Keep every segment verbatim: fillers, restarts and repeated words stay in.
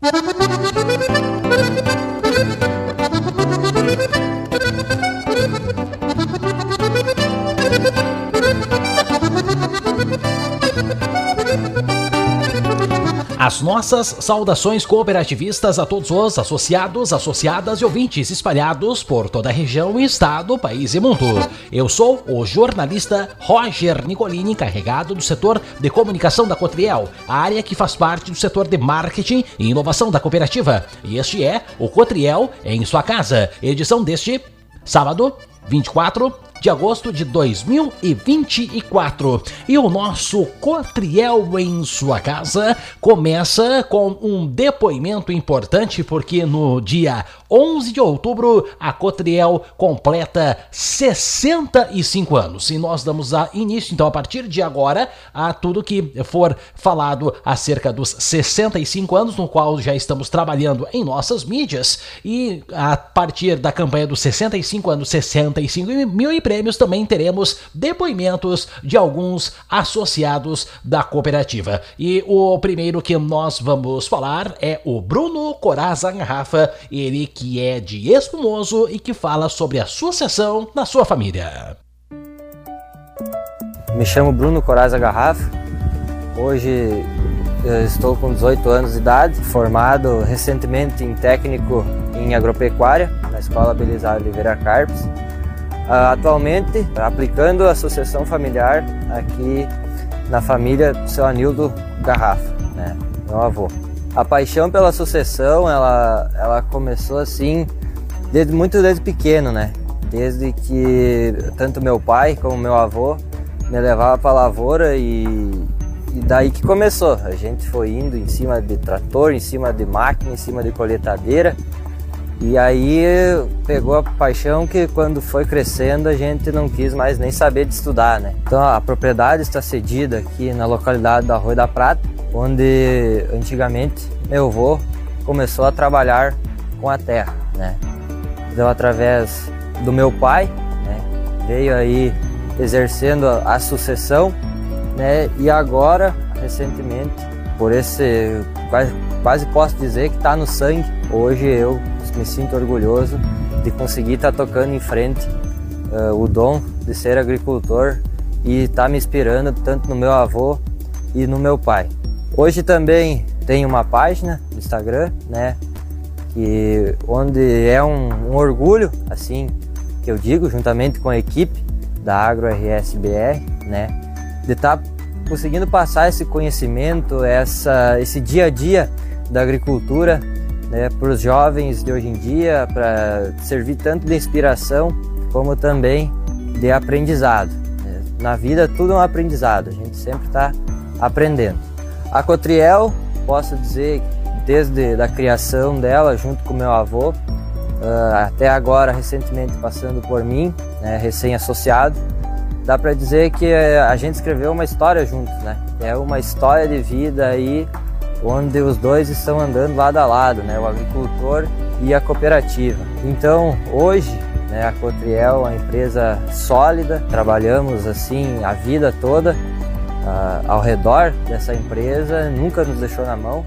As nossas saudações cooperativistas a todos os associados, associadas e ouvintes espalhados por toda a região, estado, país e mundo. Eu sou o jornalista Roger Nicolini, encarregado do setor de comunicação da Cotriel, a área que faz parte do setor de marketing e inovação da cooperativa. E este é o Cotriel em sua casa, edição deste sábado, vinte e quatro de agosto de dois mil e vinte e quatro. E o nosso Cotriel em sua casa começa com um depoimento importante, porque no dia onze de outubro a Cotriel completa sessenta e cinco anos. E nós damos a início, então, a partir de agora, a tudo que for falado acerca dos sessenta e cinco anos, no qual já estamos trabalhando em nossas mídias. E a partir da campanha dos sessenta e cinco anos, sessenta e cinco mil e prêmios, também teremos depoimentos de alguns associados da cooperativa. E o primeiro que nós vamos falar é o Bruno Coraza Garrafa, ele que é de Espumoso e que fala sobre a sucessão na sua família. Me chamo Bruno Coraza Garrafa, hoje eu estou com dezoito anos de idade, formado recentemente em técnico em agropecuária na Escola Belisário Oliveira Carpes. Uh, atualmente aplicando a sucessão familiar aqui na família do seu Anildo Garrafa, né, meu avô. A paixão pela sucessão, ela, ela começou assim, desde, muito desde pequeno, né, desde que tanto meu pai como meu avô me levava para a lavoura e, e daí que começou. A gente foi indo em cima de trator, em cima de máquina, em cima de colheitadeira. E aí pegou a paixão que quando foi crescendo a gente não quis mais nem saber de estudar, né? Então a propriedade está cedida aqui na localidade do Arroio da Prata, onde antigamente meu avô começou a trabalhar com a terra, né? Então através do meu pai, né, veio aí exercendo a sucessão, né? E agora, recentemente, por esse, quase, quase posso dizer que está no sangue, hoje eu me sinto orgulhoso de conseguir estar tá tocando em frente uh, o dom de ser agricultor e estar tá me inspirando tanto no meu avô e no meu pai. Hoje também tenho uma página no Instagram, né, que, onde é um, um orgulho, assim, que eu digo, juntamente com a equipe da Agro R S B R, né, de estar tá conseguindo passar esse conhecimento, essa, esse dia a dia da agricultura, né, para os jovens de hoje em dia, para servir tanto de inspiração como também de aprendizado. Na vida tudo é um aprendizado, a gente sempre está aprendendo. A Cotriel, posso dizer, desde a criação dela, junto com meu avô, até agora recentemente passando por mim, né, recém-associado, dá para dizer que a gente escreveu uma história juntos, né? É uma história de vida aí, onde os dois estão andando lado a lado, né, o agricultor e a cooperativa. Então, hoje, né, a Cotriel é uma empresa sólida, trabalhamos assim a vida toda uh, ao redor dessa empresa, nunca nos deixou na mão.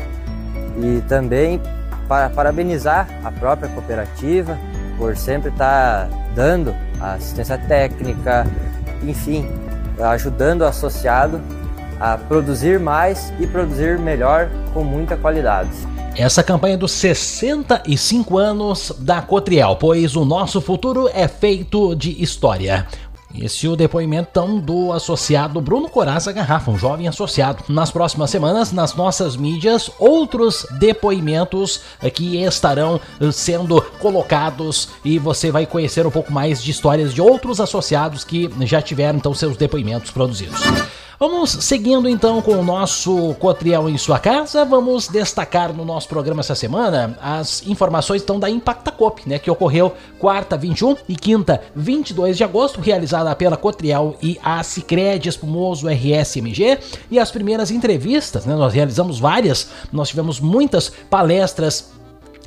E também para parabenizar a própria cooperativa por sempre estar dando assistência técnica, enfim, ajudando o associado a produzir mais e produzir melhor com muita qualidade. Essa campanha dos sessenta e cinco anos da Cotriel, pois o nosso futuro é feito de história. Esse é o depoimento então, do associado Bruno Coraza Garrafa, um jovem associado. Nas próximas semanas, nas nossas mídias, outros depoimentos que estarão sendo colocados e você vai conhecer um pouco mais de histórias de outros associados que já tiveram então seus depoimentos produzidos. Vamos seguindo então com o nosso Cotriel em sua casa. Vamos destacar no nosso programa essa semana as informações então da Impactacoop, né, que ocorreu quarta vinte e um e quinta vinte e dois de agosto, realizada pela Cotriel e a Sicredi Espumoso R S M G, e as primeiras entrevistas, né, nós realizamos várias, nós tivemos muitas palestras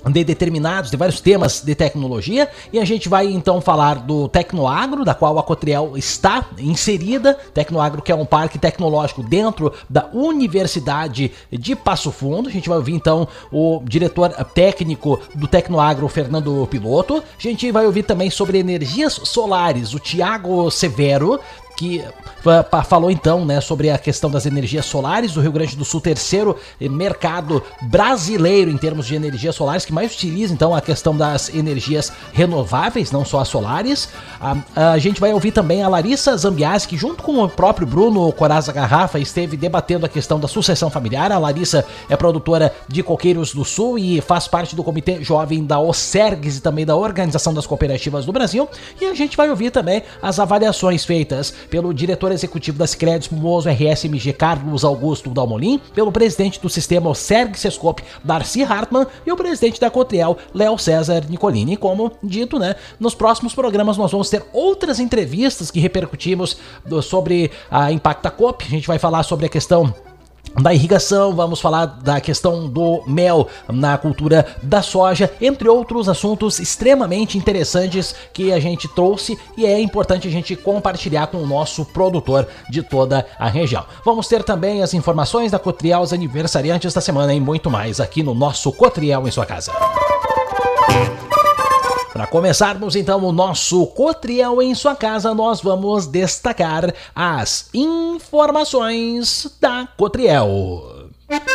de determinados, de vários temas de tecnologia, e a gente vai então falar do Tecnoagro, da qual a Cotriel está inserida. Tecnoagro, que é um parque tecnológico dentro da Universidade de Passo Fundo. A gente vai ouvir então o diretor técnico do Tecnoagro, Fernando Piloto. A gente vai ouvir também sobre energias solares, o Tiago Severo, que falou então, né, sobre a questão das energias solares do Rio Grande do Sul, terceiro mercado brasileiro em termos de energias solares, que mais utiliza então a questão das energias renováveis, não só as solares. A, a gente vai ouvir também a Larissa Zambiasi, que junto com o próprio Bruno Coraza Garrafa esteve debatendo a questão da sucessão familiar. A Larissa é produtora de Coqueiros do Sul e faz parte do Comitê Jovem da OSERGS e também da Organização das Cooperativas do Brasil. E a gente vai ouvir também as avaliações feitas pelo diretor executivo da Sicredi Espumoso R S M G, Carlos Augusto Dalmolin, pelo presidente do sistema OSERG Sescope, Darcy Hartmann, e o presidente da Cotriel, Léo César Nicolini. Como dito, né, nos próximos programas nós vamos ter outras entrevistas que repercutimos do, sobre a Impacta Coop. A gente vai falar sobre a questão da irrigação, vamos falar da questão do mel na cultura da soja, entre outros assuntos extremamente interessantes que a gente trouxe e é importante a gente compartilhar com o nosso produtor de toda a região. Vamos ter também as informações da Cotriel, os aniversariantes da semana e muito mais aqui no nosso Cotriel em sua casa. Para começarmos então o nosso Cotriel em sua casa, nós vamos destacar as informações da Cotriel.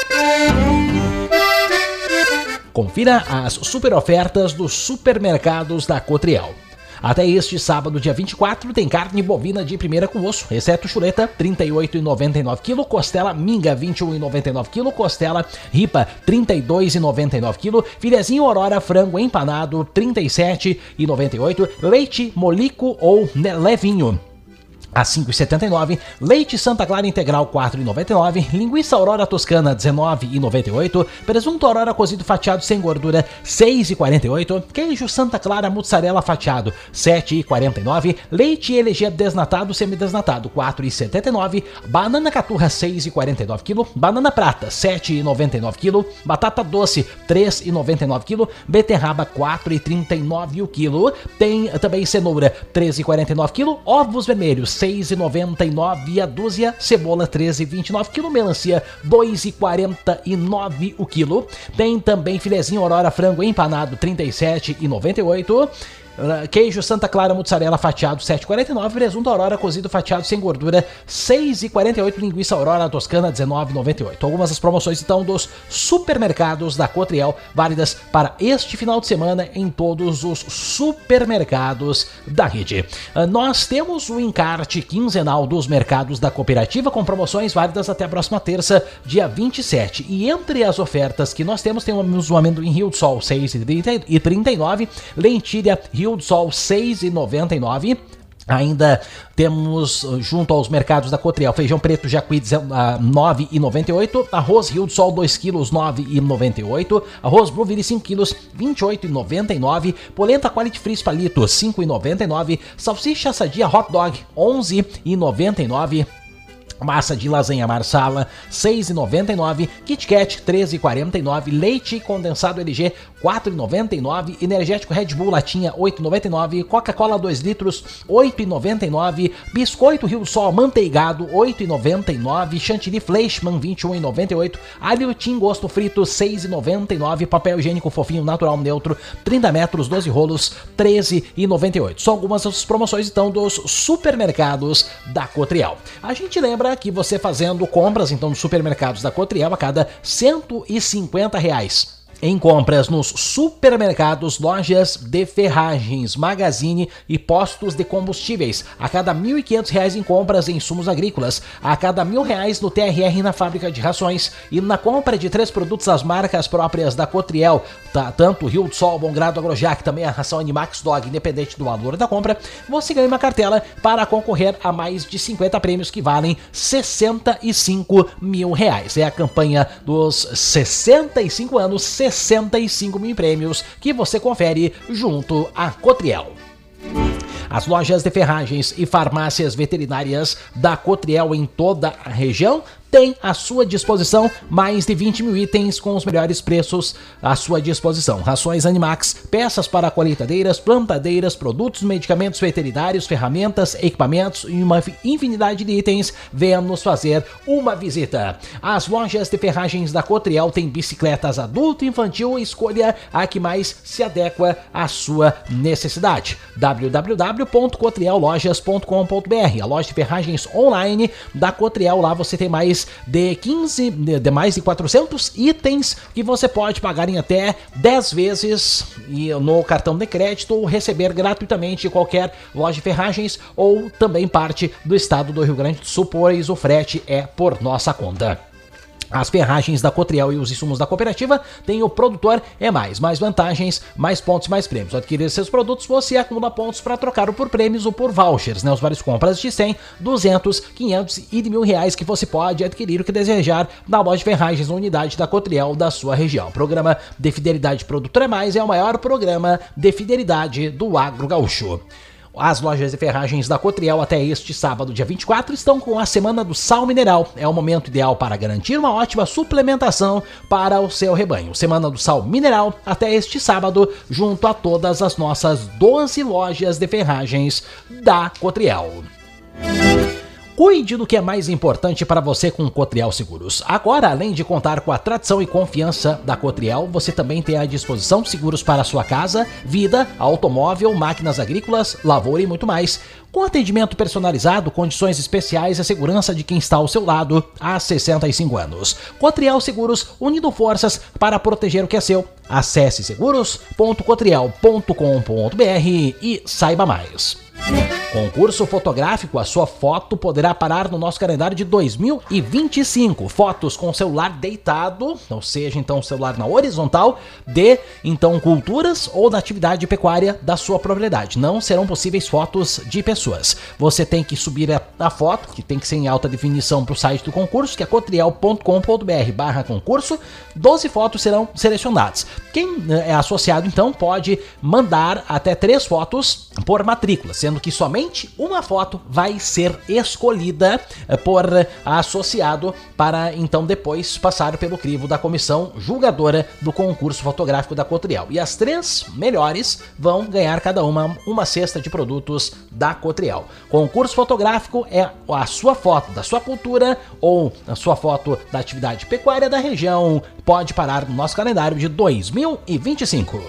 Confira as super ofertas dos supermercados da Cotriel. Até este sábado, dia vinte e quatro, tem carne bovina de primeira com osso, exceto chuleta, trinta e oito reais e noventa e nove centavos quilo, costela minga, vinte e um reais e noventa e nove centavos quilo, costela ripa, trinta e dois reais e noventa e nove centavos quilo, filezinho Aurora frango empanado, trinta e sete reais e noventa e oito centavos, leite molico ou levinho a cinco reais e setenta e nove centavos, leite Santa Clara integral quatro reais e noventa e nove centavos, linguiça Aurora Toscana dezenove reais e noventa e oito centavos, presunto Aurora cozido fatiado sem gordura seis reais e quarenta e oito centavos, queijo Santa Clara mussarela fatiado sete reais e quarenta e nove centavos, leite L G desnatado semidesnatado quatro reais e setenta e nove centavos, banana caturra seis reais e quarenta e nove centavos quilo, banana prata sete reais e noventa e nove centavos quilo, batata doce três reais e noventa e nove centavos quilo, beterraba quatro reais e trinta e nove centavos o quilo, tem também cenoura três reais e quarenta e nove centavos quilo, ovos vermelhos seis reais e noventa e nove centavos a dúzia, cebola treze reais e vinte e nove centavos quilo, melancia dois reais e quarenta e nove centavos o quilo. Tem também filezinho Aurora frango empanado trinta e sete reais e noventa e oito centavos. Queijo Santa Clara mussarela fatiado sete reais e quarenta e nove centavos, presunto Aurora cozido fatiado sem gordura seis reais e quarenta e oito centavos, linguiça Aurora Toscana dezenove reais e noventa e oito centavos. Algumas das promoções então dos supermercados da Cotriel, válidas para este final de semana em todos os supermercados da rede. Nós temos o encarte quinzenal dos mercados da cooperativa com promoções válidas até a próxima terça, dia vinte e sete. E entre as ofertas que nós temos, temos o amendoim Rio do Sol seis reais e trinta e nove centavos, lentilha Rio do Sol seis reais e noventa e nove centavos. Ainda temos, junto aos mercados da Cotriel, feijão preto Jacuí nove reais e noventa e oito centavos, arroz Rio do Sol dois quilos nove reais e noventa e oito centavos, arroz Blueville cinco quilos vinte e oito reais e noventa e nove centavos, polenta Quality Freeze palito cinco reais e noventa e nove centavos, salsicha sadia Hot Dog onze reais e noventa e nove centavos, massa de lasanha Marsala seis reais e noventa e nove centavos, Kit Kat treze reais e quarenta e nove centavos, leite condensado L G quatro reais e noventa e nove centavos, energético Red Bull latinha oito reais e noventa e nove centavos, Coca-Cola dois litros oito reais e noventa e nove centavos, biscoito Rio do Sol manteigado oito reais e noventa e nove centavos, chantilly Fleischmann vinte e um reais e noventa e oito centavos, alho Tim gosto frito seis reais e noventa e nove centavos, papel higiênico fofinho natural neutro trinta metros doze rolos treze reais e noventa e oito centavos. São algumas das promoções então dos supermercados da Cotriel. A gente lembra que você fazendo compras então nos supermercados da Cotriel a cada cento e cinquenta reais em compras nos supermercados, lojas de ferragens, magazine e postos de combustíveis, a cada mil e quinhentos reais em compras em insumos agrícolas, a cada mil reais no T R R na fábrica de rações e na compra de três produtos das marcas próprias da Cotriel, tá, tanto Rio do Sol, Bom Grado, Agrojac, também a ração Animax Dog, independente do valor da compra, você ganha uma cartela para concorrer a mais de cinquenta prêmios que valem sessenta e cinco mil reais. É a campanha dos sessenta e cinco anos, sessenta e cinco mil prêmios que você confere junto à Cotriel. As lojas de ferragens e farmácias veterinárias da Cotriel em toda a região tem à sua disposição mais de vinte mil itens com os melhores preços à sua disposição. Rações Animax, peças para colheitadeiras, plantadeiras, produtos, medicamentos veterinários, ferramentas, equipamentos e uma infinidade de itens. Venha nos fazer uma visita. As lojas de ferragens da Cotriel têm bicicletas adulto e infantil. Escolha a que mais se adequa à sua necessidade. w w w ponto cotriel lojas ponto com ponto b r, a loja de ferragens online da Cotriel. Lá você tem mais de quinze, de mais de quatrocentos itens que você pode pagar em até dez vezes no cartão de crédito ou receber gratuitamente de qualquer loja de ferragens ou também parte do estado do Rio Grande do Sul, pois o frete é por nossa conta. As ferragens da Cotriel e os insumos da cooperativa têm o produtor é mais, mais vantagens, mais pontos, mais prêmios. Ao adquirir seus produtos, você acumula pontos para trocar por prêmios ou por vouchers, né? Os vários compras de cem, duzentos, quinhentos e de mil reais que você pode adquirir o que desejar na loja de ferragens ou unidade da Cotriel da sua região. O programa de fidelidade Produtor é Mais é o maior programa de fidelidade do agro gaúcho. As lojas de ferragens da Cotriel até este sábado, dia vinte e quatro, estão com a Semana do Sal Mineral. É o momento ideal para garantir uma ótima suplementação para o seu rebanho. Semana do Sal Mineral até este sábado, junto a todas as nossas doze lojas de ferragens da Cotriel. Cuide do que é mais importante para você com Cotriel Seguros. Agora, além de contar com a tradição e confiança da Cotriel, você também tem à disposição seguros para a sua casa, vida, automóvel, máquinas agrícolas, lavoura e muito mais. Com atendimento personalizado, condições especiais e a segurança de quem está ao seu lado há sessenta e cinco anos. Cotriel Seguros, unindo forças para proteger o que é seu. Acesse seguros ponto cotriel ponto com ponto b r e saiba mais. Concurso fotográfico, a sua foto poderá parar no nosso calendário de dois mil e vinte e cinco. Fotos com o celular deitado, ou seja, então o celular na horizontal, de então culturas ou da atividade pecuária da sua propriedade. Não serão possíveis fotos de pessoas. Você tem que subir a, a foto, que tem que ser em alta definição, para o site do concurso, que é cotriel ponto com ponto b r barra concurso. doze fotos serão selecionadas. Quem é associado, então, pode mandar até três fotos por matrícula, sendo que somente uma foto vai ser escolhida por associado para então depois passar pelo crivo da comissão julgadora do concurso fotográfico da Cotriel. E as três melhores vão ganhar cada uma uma cesta de produtos da Cotriel. Concurso fotográfico é a sua foto da sua cultura ou a sua foto da atividade pecuária da região. Pode parar no nosso calendário de dois mil e vinte e cinco.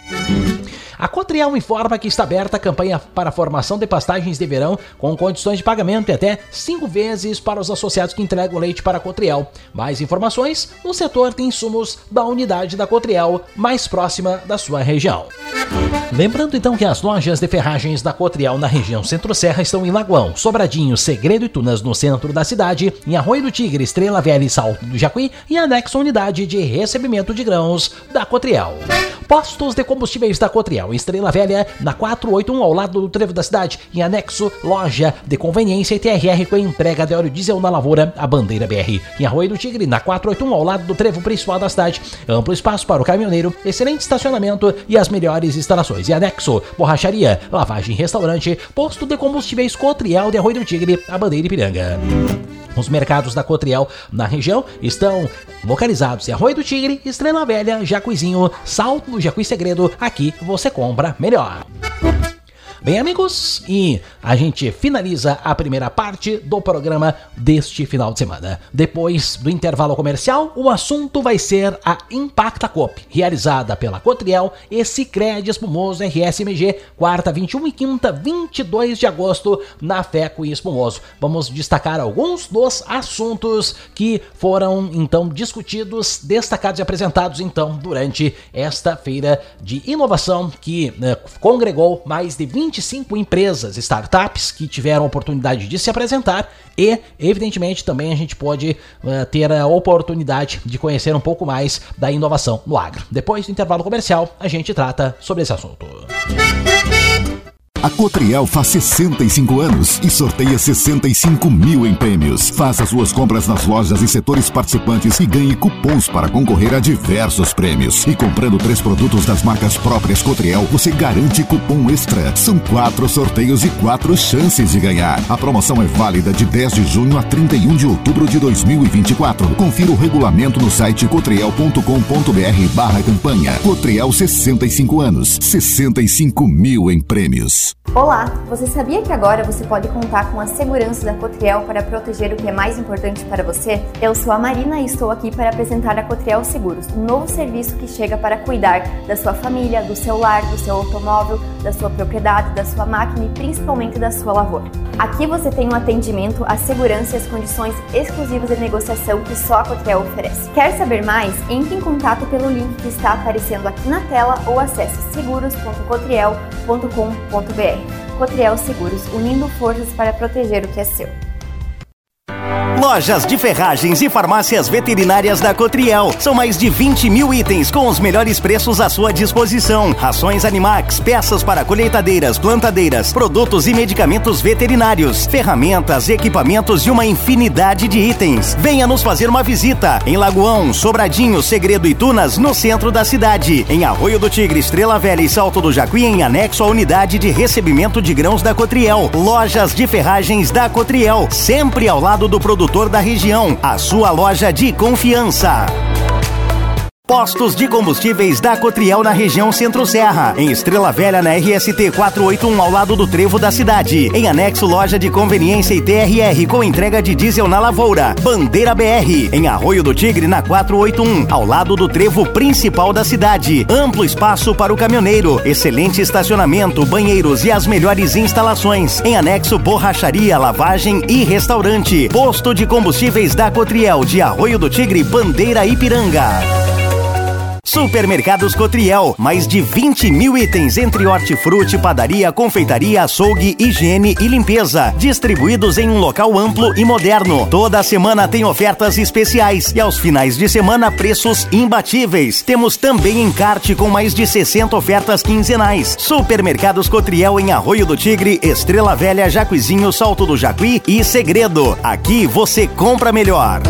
A Cotriel informa que está aberta a campanha para a formação de pastagens de verão com condições de pagamento e até cinco vezes para os associados que entregam leite para a Cotriel. Mais informações no setor de insumos da unidade da Cotriel mais próxima da sua região. Lembrando então que as lojas de ferragens da Cotriel na região Centro-Serra estão em Lagoão, Sobradinho, Segredo e Tunas no centro da cidade, em Arroio do Tigre, Estrela Velha e Salto do Jacuí e anexo à unidade de recebimento de grãos da Cotriel. Postos de combustíveis da Cotriel, Estrela Velha, na quatrocentos e oitenta e um, ao lado do trevo da cidade, em anexo, loja de conveniência e T R R com entrega de óleo diesel na lavoura, a Bandeira B R. Em Arroio do Tigre, na quatrocentos e oitenta e um, ao lado do trevo principal da cidade, amplo espaço para o caminhoneiro, excelente estacionamento e as melhores instalações. E anexo, borracharia, lavagem, restaurante, posto de combustíveis Cotriel de Arroio do Tigre, a Bandeira Ipiranga. Os mercados da Cotriel na região estão localizados em Arroio do Tigre, Estrela Velha, Jacuizinho, Salto do Jacuí Segredo. Aqui você compra melhor. Bem, amigos, e a gente finaliza a primeira parte do programa deste final de semana. Depois do intervalo comercial, o assunto vai ser a Impacta Coop, realizada pela Cotriel e Sicredi Espumoso R S M G, quarta vinte e um e quinta vinte e dois de agosto, na FECO e Espumoso. Vamos destacar alguns dos assuntos que foram, então, discutidos, destacados e apresentados, então, durante esta feira de inovação que né, congregou mais de vinte e cinco empresas, startups que tiveram a oportunidade de se apresentar e, evidentemente, também a gente pode uh, ter a oportunidade de conhecer um pouco mais da inovação no agro. Depois do intervalo comercial, a gente trata sobre esse assunto. A Cotriel faz sessenta e cinco anos e sorteia sessenta e cinco mil em prêmios. Faça suas compras nas lojas e setores participantes e ganhe cupons para concorrer a diversos prêmios. E comprando três produtos das marcas próprias Cotriel, você garante cupom extra. São quatro sorteios e quatro chances de ganhar. A promoção é válida de dez de junho a trinta e um de outubro de dois mil e vinte e quatro. Confira o regulamento no site cotriel ponto com ponto br barra campanha. Cotriel sessenta e cinco anos, sessenta e cinco mil em prêmios. Olá, você sabia que agora você pode contar com a segurança da Cotriel para proteger o que é mais importante para você? Eu sou a Marina e estou aqui para apresentar a Cotriel Seguros, um novo serviço que chega para cuidar da sua família, do seu lar, do seu automóvel, da sua propriedade, da sua máquina e principalmente da sua lavoura. Aqui você tem um atendimento, a segurança e as condições exclusivas de negociação que só a Cotriel oferece. Quer saber mais? Entre em contato pelo link que está aparecendo aqui na tela ou acesse seguros ponto cotriel ponto com ponto br. Cotriel Seguros, unindo forças para proteger o que é seu. Lojas de ferragens e farmácias veterinárias da Cotriel. São mais de vinte mil itens com os melhores preços à sua disposição. Rações Animax, peças para colheitadeiras, plantadeiras, produtos e medicamentos veterinários, ferramentas, equipamentos e uma infinidade de itens. Venha nos fazer uma visita em Lagoão, Sobradinho, Segredo e Tunas, no centro da cidade. Em Arroio do Tigre, Estrela Velha e Salto do Jacuí, em anexo à unidade de recebimento de grãos da Cotriel. Lojas de ferragens da Cotriel, sempre ao lado do produtor da região, a sua loja de confiança. Postos de combustíveis da Cotriel na região Centro-Serra. Em Estrela Velha, na R S T quatrocentos e oitenta e um, ao lado do Trevo da cidade. Em anexo, loja de conveniência e T R R com entrega de diesel na lavoura. Bandeira B R. Em Arroio do Tigre, na quatrocentos e oitenta e um, ao lado do Trevo principal da cidade. Amplo espaço para o caminhoneiro. Excelente estacionamento, banheiros e as melhores instalações. Em anexo, borracharia, lavagem e restaurante. Posto de combustíveis da Cotriel de Arroio do Tigre, Bandeira Ipiranga. Supermercados Cotriel, mais de vinte mil itens entre hortifruti, padaria, confeitaria, açougue, higiene e limpeza, distribuídos em um local amplo e moderno. Toda semana tem ofertas especiais e aos finais de semana preços imbatíveis. Temos também encarte com mais de sessenta ofertas quinzenais. Supermercados Cotriel em Arroio do Tigre, Estrela Velha, Jacuizinho, Salto do Jacuí e Segredo. Aqui você compra melhor.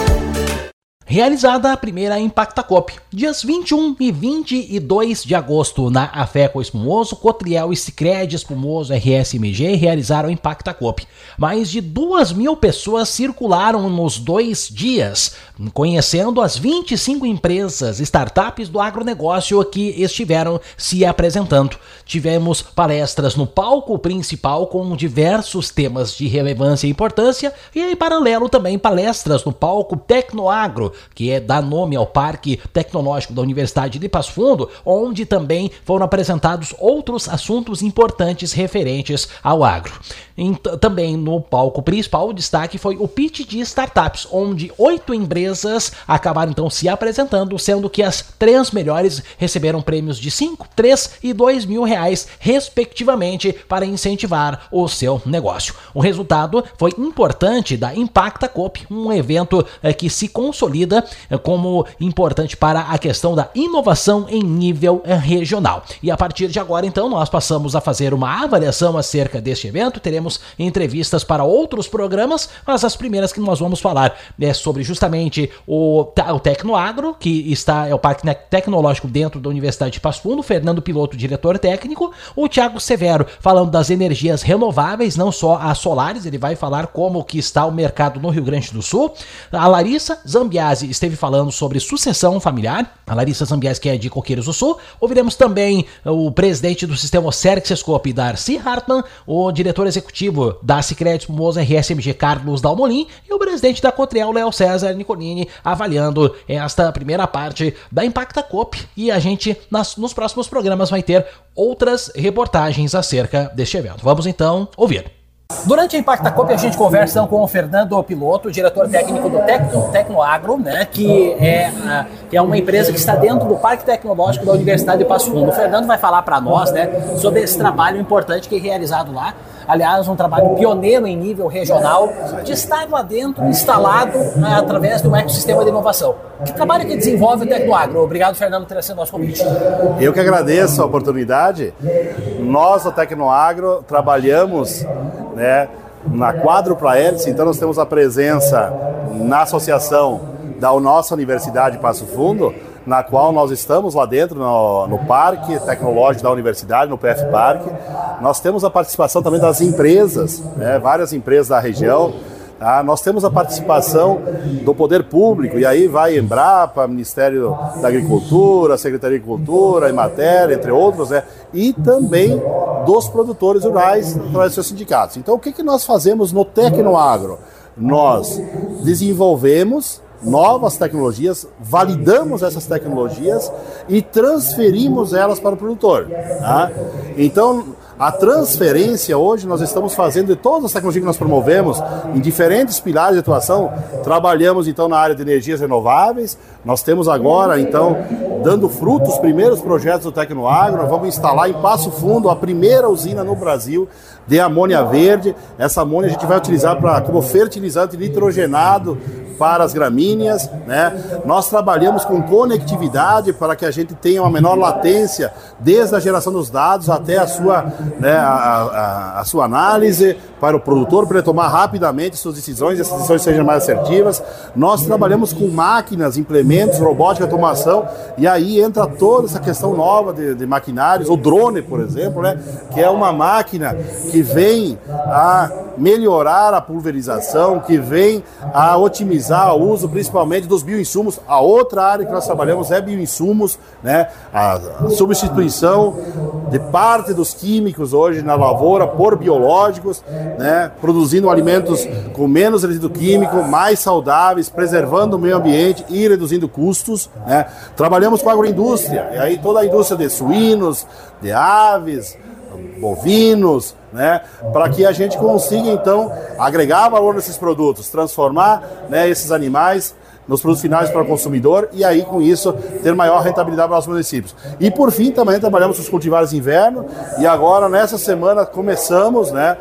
Realizada a primeira Impactacop, dias vinte e um e vinte e dois de agosto, na Afeco Espumoso, Cotriel e Sicredi Espumoso R S M G realizaram a Impactacop. Mais de duas mil pessoas circularam nos dois dias, conhecendo as vinte e cinco empresas, startups do agronegócio que estiveram se apresentando. Tivemos palestras no palco principal com diversos temas de relevância e importância e, em paralelo, também palestras no palco Tecnoagro, que é dar nome ao Parque Tecnológico da Universidade de Passo Fundo, onde também foram apresentados outros assuntos importantes referentes ao agro. E, também no palco principal, o destaque foi o pitch de startups, onde oito empresas acabaram então se apresentando, sendo que as três melhores receberam prêmios de cinco, três e dois mil reais, respectivamente, para incentivar o seu negócio. O resultado foi importante da Impactacop, um evento eh, que se consolida como importante para a questão da inovação em nível regional. E a partir de agora, então, nós passamos a fazer uma avaliação acerca deste evento. Teremos entrevistas para outros programas, mas as primeiras que nós vamos falar é sobre justamente o, o Tecnoagro, que está, é o Parque Tecnológico dentro da Universidade de Passo Fundo, Fernando Piloto, diretor técnico, o Thiago Severo, falando das energias renováveis, não só as solares, ele vai falar como que está o mercado no Rio Grande do Sul. A Larissa Zambiasi esteve falando sobre sucessão familiar, a Larissa Zambiasi, que é de Coqueiros do Sul. Ouviremos também o presidente do sistema Cerxescope, Darcy Hartmann, o diretor executivo da Sicredi Espumoso R S M G, Carlos Dalmolin, e o presidente da Cotriel, Léo César Nicolini, avaliando esta primeira parte da Impactacop. E a gente, nas, nos próximos programas, vai ter outras reportagens acerca deste evento. Vamos então ouvir. Durante a Impacta Coop, a gente conversa então, com o Fernando Piloto, diretor técnico do Tecno, Tecnoagro, né, que, é, a, que é uma empresa que está dentro do Parque Tecnológico da Universidade de Passo Fundo. O Fernando vai falar para nós, né, sobre esse trabalho importante que é realizado lá. Aliás, um trabalho pioneiro em nível regional, de estar lá dentro, instalado né, através de um ecossistema de inovação. Que trabalho que desenvolve o Tecnoagro? Obrigado, Fernando, por ter aceito o nosso convite. Eu que agradeço a oportunidade. Nós, do Tecnoagro, trabalhamos né, na Quádrupla Hélice, então nós temos a presença na associação da nossa Universidade de Passo Fundo, na qual nós estamos lá dentro no, no Parque Tecnológico da Universidade, no P F Parque. Nós temos a participação também das empresas, né, várias empresas da região. Tá? Nós temos a participação do poder público, e aí vai Embrapa, Ministério da Agricultura, Secretaria de Agricultura, Emater, entre outros, né? E também dos produtores rurais através dos seus sindicatos. Então, o que, que nós fazemos no Tecnoagro? Nós desenvolvemos novas tecnologias, validamos essas tecnologias e transferimos elas para o produtor. Tá? Então, a transferência hoje nós estamos fazendo de todas as tecnologias que nós promovemos em diferentes pilares de atuação. Trabalhamos então na área de energias renováveis. Nós temos agora então dando frutos os primeiros projetos do Tecnoagro. Nós vamos instalar em Passo Fundo a primeira usina no Brasil de amônia verde. Essa amônia a gente vai utilizar pra, como fertilizante nitrogenado para as gramíneas, né? Nós trabalhamos com conectividade para que a gente tenha uma menor latência desde a geração dos dados até a sua, né, a, a, a sua análise para o produtor, para ele tomar rapidamente suas decisões e essas decisões sejam mais assertivas. Nós trabalhamos com máquinas, implementos, robótica, automação, e aí entra toda essa questão nova de, de maquinários, o drone, por exemplo, né, que é uma máquina que vem a melhorar a pulverização, que vem a otimizar o uso principalmente dos bioinsumos. A outra área que nós trabalhamos é bioinsumos, né? A substituição de parte dos químicos hoje na lavoura por biológicos, né? Produzindo alimentos com menos resíduo químico, mais saudáveis, preservando o meio ambiente e reduzindo custos, né? Trabalhamos com a agroindústria, e aí toda a indústria de suínos, de aves, bovinos, né, para que a gente consiga então agregar valor nesses produtos, transformar, né, esses animais nos produtos finais para o consumidor e aí com isso ter maior rentabilidade para os municípios. E por fim também trabalhamos com os cultivares de inverno e agora nessa semana começamos, né,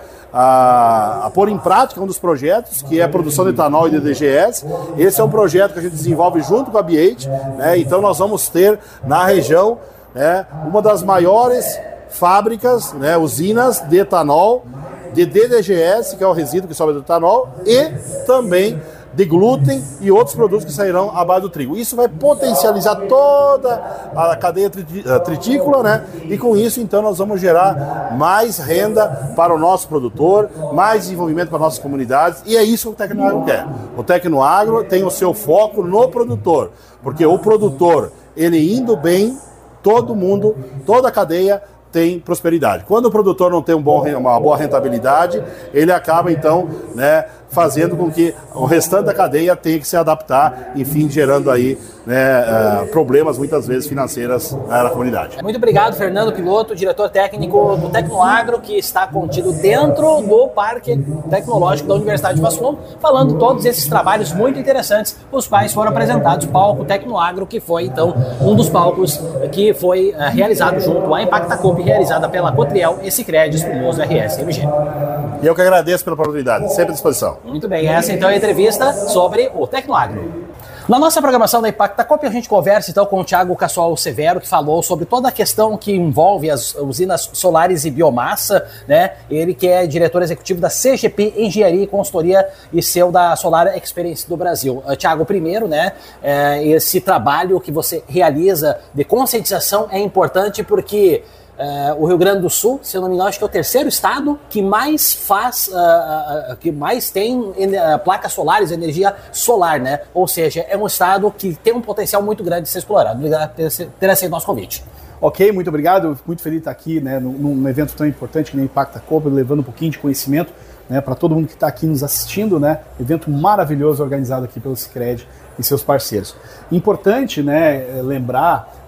A, a pôr em prática um dos projetos, que é a produção de etanol e de D G S. Esse é um projeto que a gente desenvolve junto com a B eight, né, então nós vamos ter na região, né, uma das maiores fábricas, né, usinas de etanol, de D D G S, que é o resíduo que sobra do etanol, e também de glúten e outros produtos que sairão à base do trigo. Isso vai potencializar toda a cadeia tritícola, né? E com isso, então, nós vamos gerar mais renda para o nosso produtor, mais desenvolvimento para nossas comunidades, e é isso que o Tecnoagro quer. O Tecnoagro tem o seu foco no produtor, porque o produtor, ele indo bem, todo mundo, toda a cadeia tem prosperidade. Quando o produtor não tem um bom, uma boa rentabilidade, ele acaba então, né, fazendo com que o restante da cadeia tenha que se adaptar, enfim, gerando aí, né, uh, problemas muitas vezes financeiras na comunidade. Muito obrigado, Fernando Piloto, diretor técnico do Tecnoagro, que está contido dentro do Parque Tecnológico da Universidade de Passo Fundo, falando todos esses trabalhos muito interessantes, os quais foram apresentados no palco Tecnoagro, que foi então um dos palcos que foi uh, realizado junto à Impacta Coop, realizada pela Cotriel e Sicredi Espumoso R S M G. E eu que agradeço pela oportunidade, sempre à disposição. Muito bem, essa então é a entrevista sobre o Tecnoagro. Na nossa programação da Impacta Coop, a gente conversa então com o Thiago Cassual Severo, que falou sobre toda a questão que envolve as usinas solares e biomassa, né? Ele que é diretor executivo da C G P Engenharia e Consultoria e C E O da Solar Experience do Brasil. Uh, Thiago, primeiro, né, é, esse trabalho que você realiza de conscientização é importante porque Uh, o Rio Grande do Sul, se eu não me engano, acho que é o terceiro estado que mais faz, uh, uh, que mais tem uh, placas solares, energia solar, né? Ou seja, é um estado que tem um potencial muito grande de ser explorado. Obrigado por ter aceito nosso convite. Ok, muito obrigado. Muito feliz de estar aqui, né, num, num evento tão importante que nem Impacta Coop, levando um pouquinho de conhecimento, né, para todo mundo que está aqui nos assistindo, né? Evento maravilhoso organizado aqui pelo Sicredi e seus parceiros. Importante, né, lembrar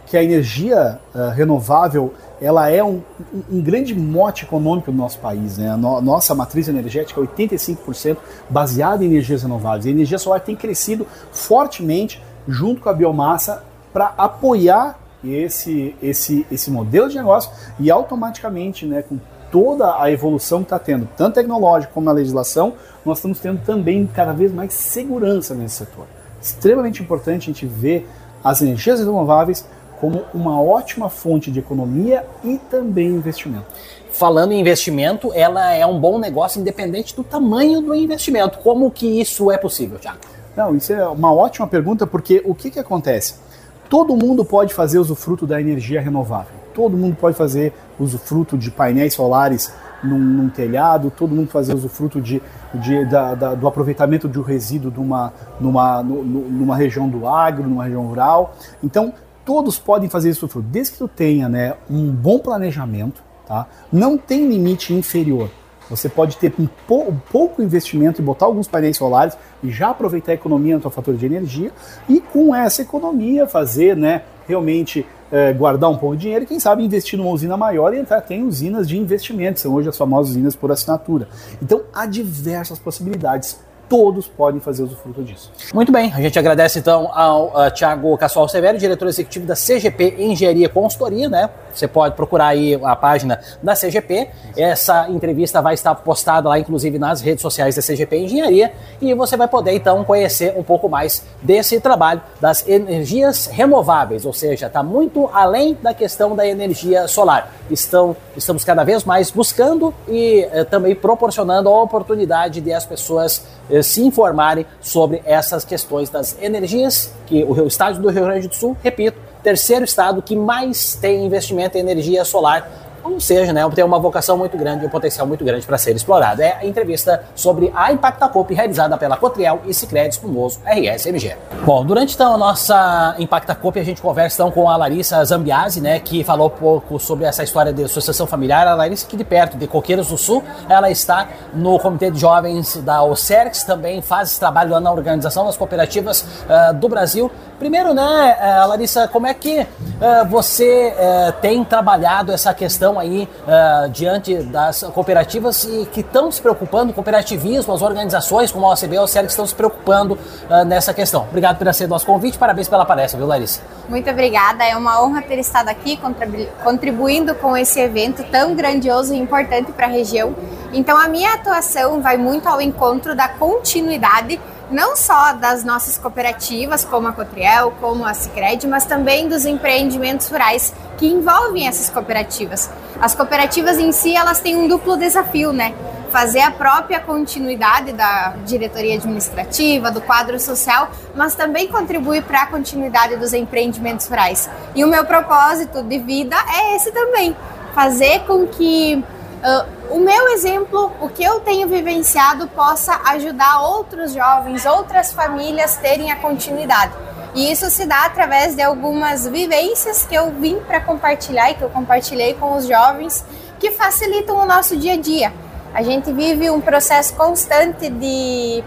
que a energia uh, renovável ela é um, um, um grande mote econômico do nosso país, né? A no, nossa matriz energética é oitenta e cinco por cento baseada em energias renováveis. A energia solar tem crescido fortemente junto com a biomassa para apoiar esse, esse, esse modelo de negócio e automaticamente, né, com toda a evolução que está tendo, tanto tecnológica como na legislação, nós estamos tendo também cada vez mais segurança nesse setor. Extremamente importante a gente ver as energias renováveis como uma ótima fonte de economia e também investimento. Falando em investimento, ela é um bom negócio independente do tamanho do investimento. Como que isso é possível, Thiago? Não, isso é uma ótima pergunta, porque o que, que acontece? Todo mundo pode fazer usufruto da energia renovável. Todo mundo pode fazer usufruto de painéis solares num, num telhado, todo mundo fazer usufruto de, de, da, da, do aproveitamento de um resíduo numa, numa, numa região do agro, numa região rural. Então, todos podem fazer isso, desde que tu tenha, né, um bom planejamento, tá? Não tem limite inferior. Você pode ter um, pou, um pouco investimento e botar alguns painéis solares e já aproveitar a economia na tua fatura de energia e com essa economia fazer, né, realmente é, guardar um pouco de dinheiro e quem sabe investir numa usina maior e entrar até em usinas de investimento, são hoje as famosas usinas por assinatura. Então há diversas possibilidades. Todos podem fazer usufruto disso. Muito bem, a gente agradece então ao uh, Thiago Cassual Severo, diretor executivo da C G P Engenharia e Consultoria, né? Você pode procurar aí a página da C G P. Essa entrevista vai estar postada lá, inclusive, nas redes sociais da C G P Engenharia, e você vai poder então conhecer um pouco mais desse trabalho das energias renováveis, ou seja, está muito além da questão da energia solar. Estão, estamos cada vez mais buscando e eh, também proporcionando a oportunidade de as pessoas eh, se informarem sobre essas questões das energias, que o estado do Rio Grande do Sul, repito, terceiro estado que mais tem investimento em energia solar, ou seja, né, tem uma vocação muito grande e um potencial muito grande para ser explorado. É a entrevista sobre a ImpactaCoop realizada pela Cotriel e Sicredi Espumoso R S M G. Bom, durante então a nossa ImpactaCoop a gente conversa então com a Larissa Zambiasi, né, que falou um pouco sobre essa história de associação familiar. A Larissa aqui de perto, de Coqueiros do Sul, ela está no Comitê de Jovens da OCERCS, também faz esse trabalho lá na Organização das Cooperativas uh, do Brasil. Primeiro, né, uh, Larissa, como é que uh, você uh, tem trabalhado essa questão aí uh, diante das cooperativas e que estão se preocupando, cooperativismo, as organizações como a O C B e a OCERCS estão se preocupando uh, nessa questão. Obrigado por aceitar o nosso convite, parabéns pela palestra, viu, Larissa? Muito obrigada, é uma honra ter estado aqui contribu- contribuindo com esse evento tão grandioso e importante para a região. Então a minha atuação vai muito ao encontro da continuidade não só das nossas cooperativas, como a Cotriel, como a Sicredi, mas também dos empreendimentos rurais que envolvem essas cooperativas. As cooperativas em si, elas têm um duplo desafio, né? Fazer a própria continuidade da diretoria administrativa, do quadro social, mas também contribuir para a continuidade dos empreendimentos rurais. E o meu propósito de vida é esse também, fazer com que Uh, o meu exemplo, o que eu tenho vivenciado, possa ajudar outros jovens, outras famílias terem a continuidade. E isso se dá através de algumas vivências que eu vim para compartilhar e que eu compartilhei com os jovens, que facilitam o nosso dia a dia. A gente vive um processo constante de,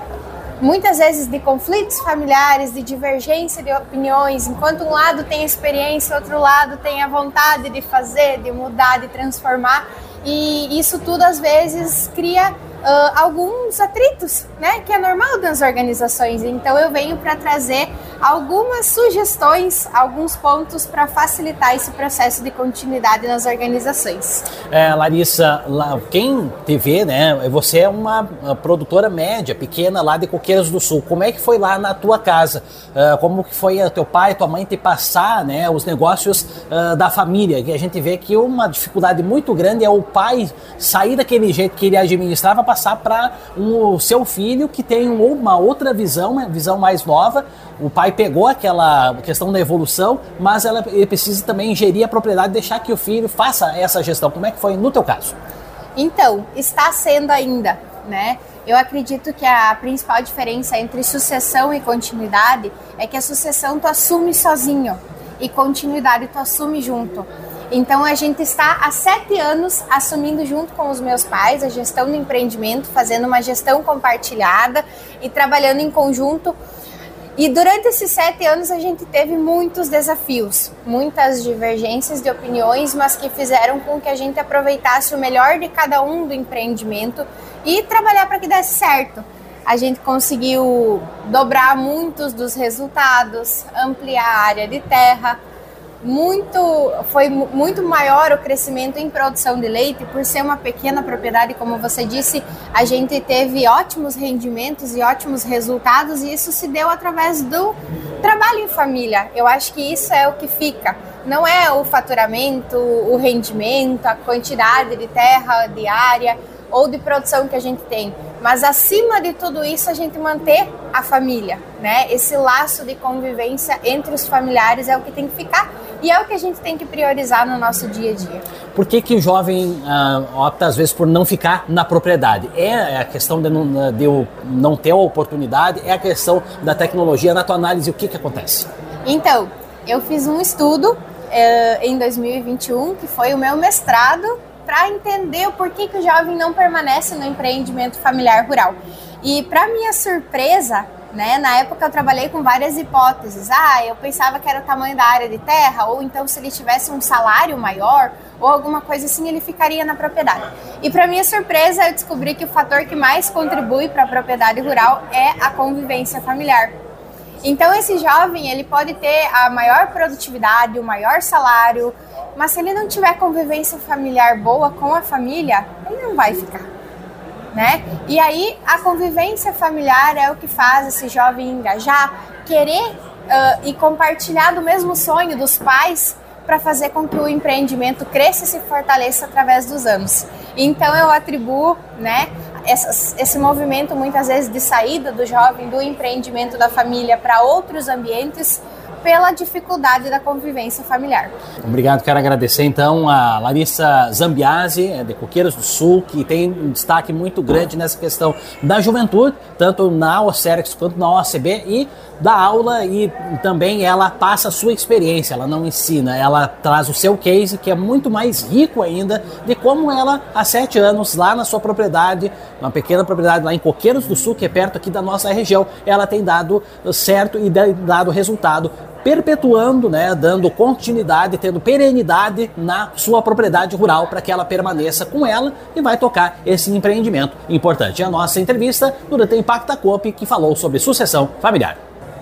muitas vezes, de conflitos familiares, de divergência de opiniões. Enquanto um lado tem experiência, outro lado tem a vontade de fazer, de mudar, de transformar. E isso tudo, às vezes, cria uh, alguns atritos, né? Que é normal das organizações. Então, eu venho para trazer algumas sugestões, alguns pontos para facilitar esse processo de continuidade nas organizações. É, Larissa, quem te vê, né? Você é uma produtora média, pequena, lá de Coqueiros do Sul. Como é que foi lá na tua casa? Uh, como que foi teu pai, tua mãe te passar, né, os negócios uh, da família? Que a gente vê que uma dificuldade muito grande é o pai sair daquele jeito que ele administrava, passar para o um, seu filho que tem uma outra visão, uma visão mais nova. O pai pegou aquela questão da evolução, mas ela, ele precisa também gerir a propriedade, deixar que o filho faça essa gestão. Como é que foi no teu caso? Então, está sendo ainda, né? Eu acredito que a principal diferença entre sucessão e continuidade é que a sucessão tu assume sozinho e continuidade tu assume junto. Então a gente está há sete anos assumindo junto com os meus pais a gestão do empreendimento, fazendo uma gestão compartilhada e trabalhando em conjunto. E durante esses sete anos a gente teve muitos desafios, muitas divergências de opiniões, mas que fizeram com que a gente aproveitasse o melhor de cada um do empreendimento e trabalhar para que desse certo. A gente conseguiu dobrar muitos dos resultados, ampliar a área de terra, muito, foi muito maior o crescimento em produção de leite. Por ser uma pequena propriedade, como você disse, a gente teve ótimos rendimentos e ótimos resultados, e isso se deu através do trabalho em família. Eu acho que isso é o que fica, não é o faturamento, o rendimento, a quantidade de terra diária ou de produção que a gente tem, mas acima de tudo isso a gente manter a família, né? Esse laço de convivência entre os familiares é o que tem que ficar e é o que a gente tem que priorizar no nosso dia a dia. Por que que o jovem ah, opta às vezes por não ficar na propriedade? É a questão de não, de não ter a oportunidade, é a questão da tecnologia. Na tua análise, o que que acontece? Então, eu fiz um estudo eh, em dois mil e vinte e um, que foi o meu mestrado, para entender o porquê que o jovem não permanece no empreendimento familiar rural. E para minha surpresa, né, na época eu trabalhei com várias hipóteses. Ah, eu pensava que era o tamanho da área de terra, ou então se ele tivesse um salário maior, ou alguma coisa assim, ele ficaria na propriedade. E para minha surpresa, eu descobri que o fator que mais contribui para a propriedade rural é a convivência familiar. Então esse jovem, ele pode ter a maior produtividade, o maior salário, mas se ele não tiver convivência familiar boa com a família, ele não vai ficar, né? E aí a convivência familiar é o que faz esse jovem engajar, querer uh, e compartilhar do mesmo sonho dos pais para fazer com que o empreendimento cresça e se fortaleça através dos anos. Então eu atribuo, né, essa, esse movimento muitas vezes de saída do jovem do empreendimento da família para outros ambientes pela dificuldade da convivência familiar. Obrigado, quero agradecer então a Larissa Zambiase, de Coqueiros do Sul, que tem um destaque muito grande nessa questão da juventude, tanto na OCERGS quanto na O A C B, e dá aula e também ela passa a sua experiência, ela não ensina, ela traz o seu case, que é muito mais rico ainda, de como ela, há sete anos, lá na sua propriedade, uma pequena propriedade lá em Coqueiros do Sul, que é perto aqui da nossa região, ela tem dado certo e dado resultado, perpetuando, né, dando continuidade, tendo perenidade na sua propriedade rural para que ela permaneça com ela e vai tocar esse empreendimento importante. A nossa entrevista durante a Impacta Coop, que falou sobre sucessão familiar.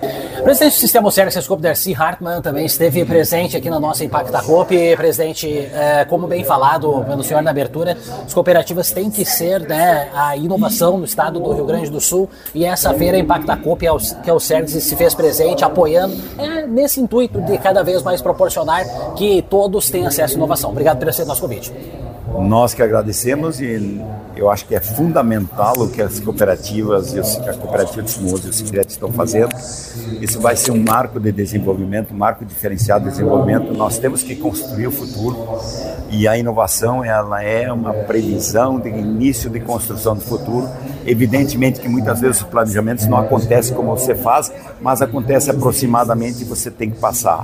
O presidente do Sistema OCERGS, Sescope, Darcy Hartmann, também esteve presente aqui na nossa Impacta Coop. Presidente, é, como bem falado pelo senhor na abertura, as cooperativas têm que ser, né, a inovação no estado do Rio Grande do Sul, e essa feira Impacta Coop, que a OCERGS se fez presente, apoiando, é, nesse intuito de cada vez mais proporcionar que todos tenham acesso à inovação. Obrigado por aceitar nosso convite. Nós que agradecemos, e eu acho que é fundamental o que as cooperativas, a Cooperativa de Simoso e o Sicredi estão fazendo. Isso vai ser um marco de desenvolvimento, um marco diferenciado de desenvolvimento. Nós temos que construir o futuro, e a inovação, ela é uma previsão de início de construção do futuro. Evidentemente que muitas vezes os planejamentos não acontecem como você faz, mas acontece aproximadamente e você tem que passar.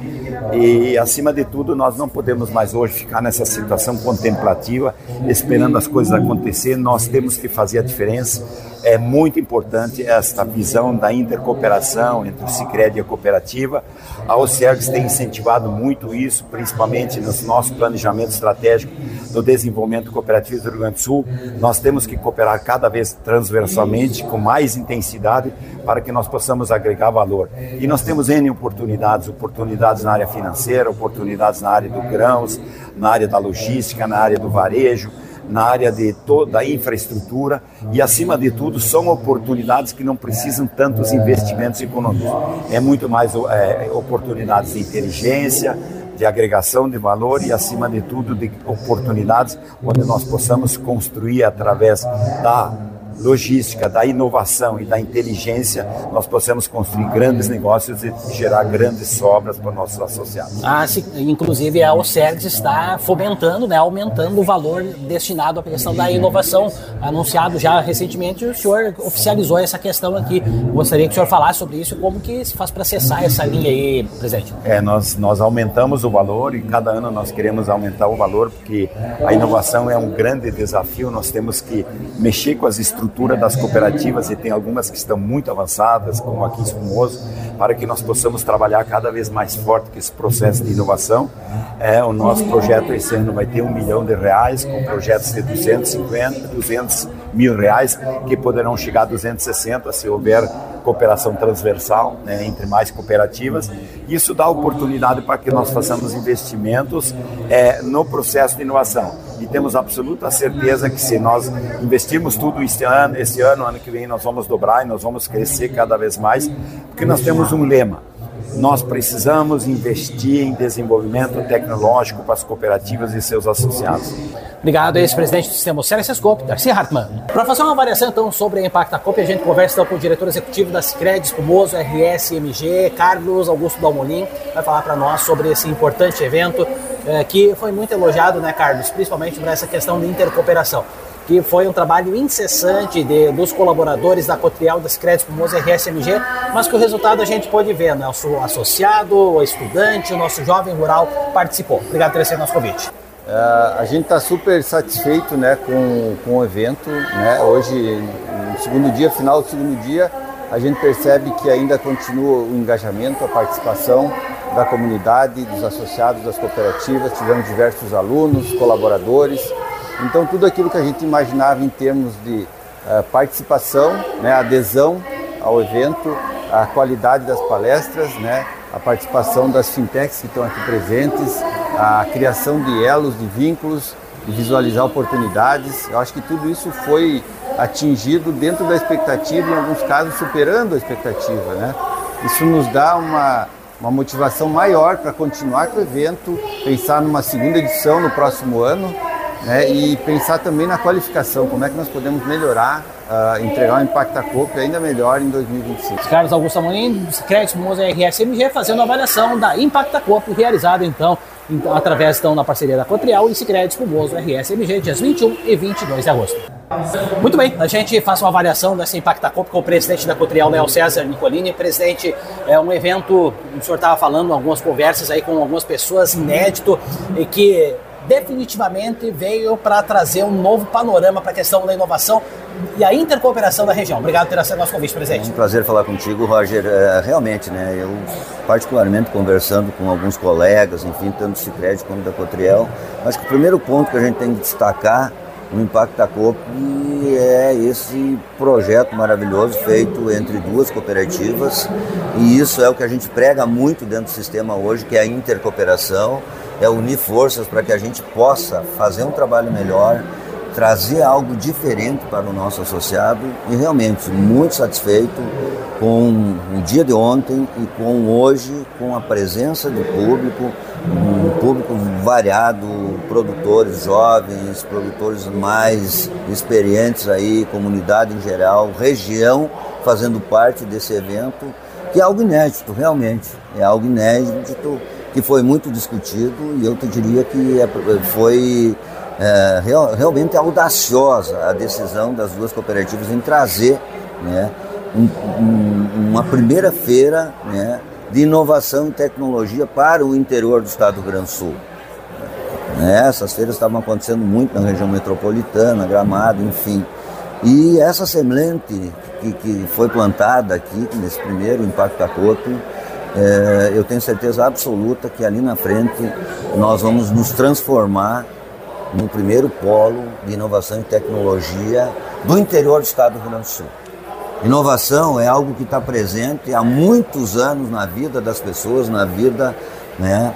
E acima de tudo, nós não podemos mais hoje ficar nessa situação contemplativa, esperando as coisas acontecer. Nós temos que fazer a diferença. É muito importante esta visão da intercooperação entre o Sicredi e a cooperativa. A OCERGS tem incentivado muito isso, principalmente no nosso planejamento estratégico do desenvolvimento cooperativo do Rio Grande do Sul. Nós temos que cooperar cada vez transversalmente, com mais intensidade, para que nós possamos agregar valor. E nós temos N oportunidades, oportunidades na área financeira, oportunidades na área do grãos, na área da logística, na área do varejo, na área de toda a infraestrutura, e acima de tudo são oportunidades que não precisam tantos investimentos econômicos. É muito mais é, oportunidades de inteligência, de agregação de valor e acima de tudo de oportunidades onde nós possamos construir através da logística, da inovação e da inteligência, nós possamos construir grandes negócios e gerar grandes sobras para nossos associados. Ah, sim, inclusive a OCERGS está fomentando, né, aumentando o valor destinado à questão da inovação, anunciado já recentemente. O senhor oficializou essa questão aqui. Gostaria que o senhor falasse sobre isso e como que se faz para acessar essa linha aí, presidente. É, nós, nós aumentamos o valor e cada ano nós queremos aumentar o valor, porque a inovação é um grande desafio. Nós temos que mexer com as estruturas das cooperativas, e tem algumas que estão muito avançadas, como aqui em Simoso. para que nós possamos trabalhar cada vez mais forte com esse processo de inovação. É, o nosso projeto esse ano vai ter um milhão de reais, com projetos de duzentos e cinquenta, duzentos mil reais, que poderão chegar a duzentos e sessenta se houver cooperação transversal, né, entre mais cooperativas. Isso dá oportunidade para que nós façamos investimentos é, no processo de inovação. E temos absoluta certeza que se nós investirmos tudo este ano, esse ano, ano que vem, nós vamos dobrar e nós vamos crescer cada vez mais, porque nós temos um lema: nós precisamos investir em desenvolvimento tecnológico para as cooperativas e seus associados. Obrigado, ex-presidente do Sistema Sescop, Darcy Hartmann. Para fazer uma avaliação então sobre a Impactacop, a gente conversa então, com o diretor executivo da Sicredi Espumoso R S M G, Carlos Augusto Dalmolin, vai falar para nós sobre esse importante evento eh, que foi muito elogiado, né, Carlos, principalmente por essa questão de intercooperação, que foi um trabalho incessante de, dos colaboradores da Cotriel, da Sicredi Espumoso R S M G, mas que o resultado a gente pode ver, né? O associado, o estudante, o nosso jovem rural participou. Obrigado por receber nosso convite. Uh, a gente está super satisfeito, né, com, com o evento, né? Hoje, no segundo dia, final do segundo dia, a gente percebe que ainda continua o engajamento, a participação da comunidade, dos associados das cooperativas. Tivemos diversos alunos, colaboradores. Então, tudo aquilo que a gente imaginava em termos de uh, participação, né, adesão ao evento, a qualidade das palestras, né, a participação das fintechs que estão aqui presentes, a criação de elos, de vínculos, de visualizar oportunidades. Eu acho que tudo isso foi atingido dentro da expectativa, em alguns casos superando a expectativa, né? Isso nos dá uma, uma motivação maior para continuar com o evento, pensar numa segunda edição no próximo ano, né, e pensar também na qualificação, como é que nós podemos melhorar, uh, entregar um Impactacop ainda melhor em dois mil e vinte e cinco. Carlos Augusto Dalmolin, Sicredi Espumoso R S M G, fazendo a avaliação da Impactacop, realizada então, então através então, da parceria da Cotriel e Sicredi Espumoso R S M G, dias vinte e um e vinte e dois de agosto. Muito bem, a gente faz uma avaliação dessa Impactacop com o presidente da Cotriel, Léo César Nicolini. Presidente, é um evento, o senhor estava falando, algumas conversas aí com algumas pessoas, inédito, e que definitivamente veio para trazer um novo panorama para a questão da inovação e a intercooperação da região. Obrigado por ter aceito nosso convite, presidente. É um prazer falar contigo, Roger. É, realmente, né, eu particularmente conversando com alguns colegas, enfim, tanto do Sicredi como da Cotriel, acho que o primeiro ponto que a gente tem que destacar no Impactacop é esse projeto maravilhoso feito entre duas cooperativas, e isso é o que a gente prega muito dentro do sistema hoje, que é a intercooperação, é unir forças para que a gente possa fazer um trabalho melhor, trazer algo diferente para o nosso associado, e realmente muito satisfeito com o dia de ontem e com hoje, com a presença do público, um público variado, produtores jovens, produtores mais experientes aí, comunidade em geral, região fazendo parte desse evento, que é algo inédito, realmente, é algo inédito, que foi muito discutido, e eu te diria que foi é, real, realmente audaciosa a decisão das duas cooperativas em trazer, né, um, um, uma primeira feira, né, de inovação e tecnologia para o interior do estado do Rio Grande do Sul. Né, essas feiras estavam acontecendo muito na região metropolitana, Gramado, enfim. E essa semente que, que foi plantada aqui, nesse primeiro Impactacop, É, eu tenho certeza absoluta que ali na frente nós vamos nos transformar no primeiro polo de inovação e tecnologia do interior do estado do Rio Grande do Sul. Inovação é algo que está presente há muitos anos na vida das pessoas, na vida, né,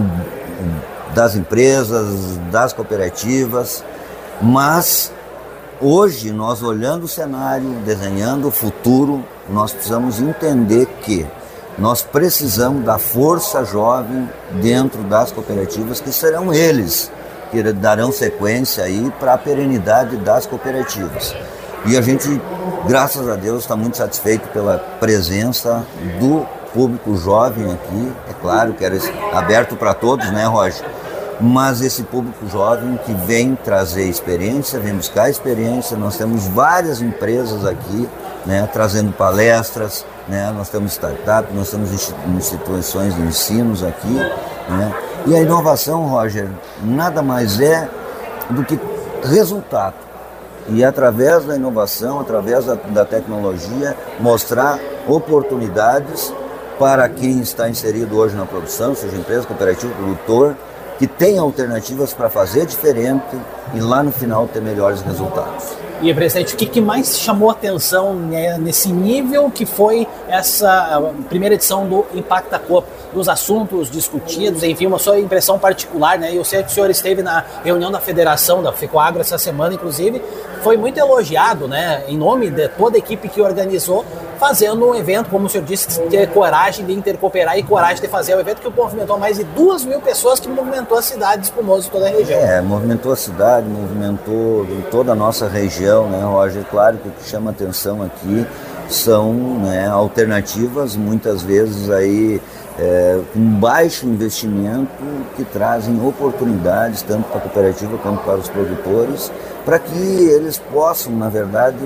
das empresas, das cooperativas, mas hoje nós, olhando o cenário, desenhando o futuro, nós precisamos entender que nós precisamos da força jovem dentro das cooperativas, que serão eles que darão sequência aí para a perenidade das cooperativas. E a gente, graças a Deus, está muito satisfeito pela presença do público jovem aqui. É claro que era aberto para todos, né, Roger? Mas esse público jovem que vem trazer experiência, vem buscar experiência. Nós temos várias empresas aqui, né, trazendo palestras, né, nós temos startups, nós temos instituições de ensinos aqui, né, e a inovação, Roger, nada mais é do que resultado. E através da inovação, através da, da tecnologia, mostrar oportunidades para quem está inserido hoje na produção, seja empresa, cooperativa, produtor, que tem alternativas para fazer diferente e lá no final ter melhores resultados. E, presidente, o que, que mais chamou a atenção, né, nesse nível que foi essa primeira edição do Impacta Coop, dos assuntos discutidos, enfim, uma sua impressão particular, né? Eu sei que o senhor esteve na reunião da federação da FECOAGRO essa semana, inclusive, foi muito elogiado, né, em nome de toda a equipe que organizou, fazendo um evento, como o senhor disse, ter coragem de intercooperar e coragem de fazer o evento que movimentou mais de duas mil pessoas, que movimentou a cidade de Espumoso e toda a região. É, movimentou a cidade, movimentou toda a nossa região, né, Roger? Claro que o que chama atenção aqui são, né, alternativas, muitas vezes aí é, com baixo investimento, que trazem oportunidades tanto para a cooperativa quanto para os produtores, para que eles possam, na verdade,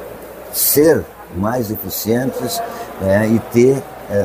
ser mais eficientes, é, e ter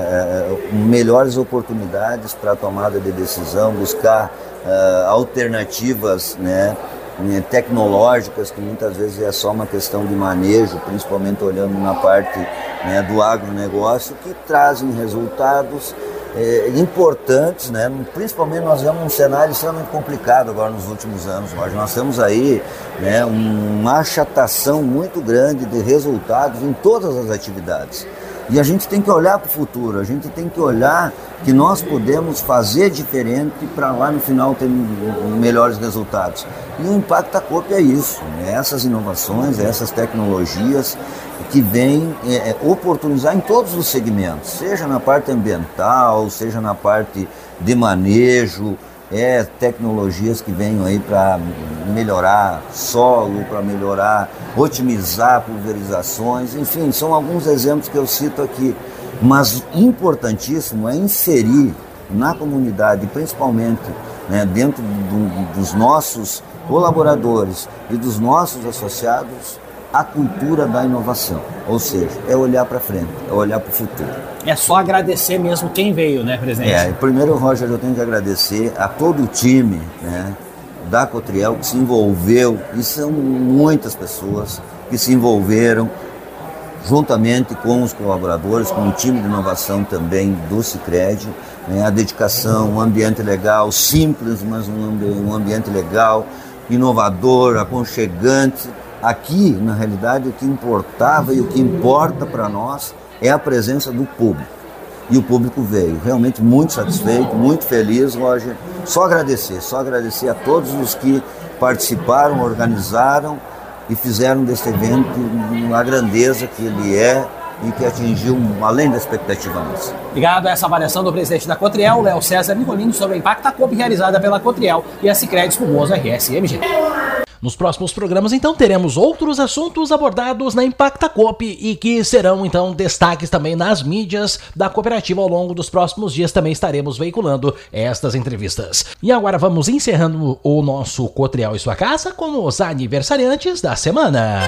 é, melhores oportunidades para a tomada de decisão, buscar é, alternativas, né, tecnológicas, que muitas vezes é só uma questão de manejo, principalmente olhando na parte, né, do agronegócio, que trazem resultados é, importantes, né? Principalmente nós vemos um cenário extremamente complicado agora nos últimos anos. Nós temos aí, né, uma achatação muito grande de resultados em todas as atividades. E a gente tem que olhar para o futuro, a gente tem que olhar que nós podemos fazer diferente para lá no final ter melhores resultados. E o Impacta Coop é isso, né? Essas inovações, essas tecnologias que vêm é, oportunizar em todos os segmentos, seja na parte ambiental, seja na parte de manejo, é, tecnologias que venham aí para melhorar solo, para melhorar, otimizar pulverizações, enfim, são alguns exemplos que eu cito aqui. Mas importantíssimo é inserir na comunidade, principalmente, né, dentro do, dos nossos colaboradores e dos nossos associados, a cultura da inovação, ou seja, é olhar para frente, é olhar para o futuro. É só agradecer mesmo quem veio, né, presidente? É, primeiro, Roger, eu tenho que agradecer a todo o time, né, da Cotriel que se envolveu, e são muitas pessoas que se envolveram juntamente com os colaboradores, com o time de inovação também do Sicredi, né, a dedicação, um ambiente legal, simples, mas um, ambi- um ambiente legal, inovador, aconchegante. Aqui, na realidade, o que importava e o que importa para nós é a presença do público. E o público veio, realmente muito satisfeito, muito feliz, Roger. Só agradecer, só agradecer a todos os que participaram, organizaram e fizeram desse evento a grandeza que ele é e que atingiu além da expectativa nossa. Obrigado a essa avaliação do presidente da Cotriel, Léo César Nicolini, sobre a Impacta Coop realizada pela Cotriel e a Sicredi Espumoso R S M G. Nos próximos programas, então, teremos outros assuntos abordados na Impacta Coop e que serão, então, destaques também nas mídias da cooperativa. Ao longo dos próximos dias também estaremos veiculando estas entrevistas. E agora vamos encerrando o nosso Cotriel e Sua Casa com os aniversariantes da semana.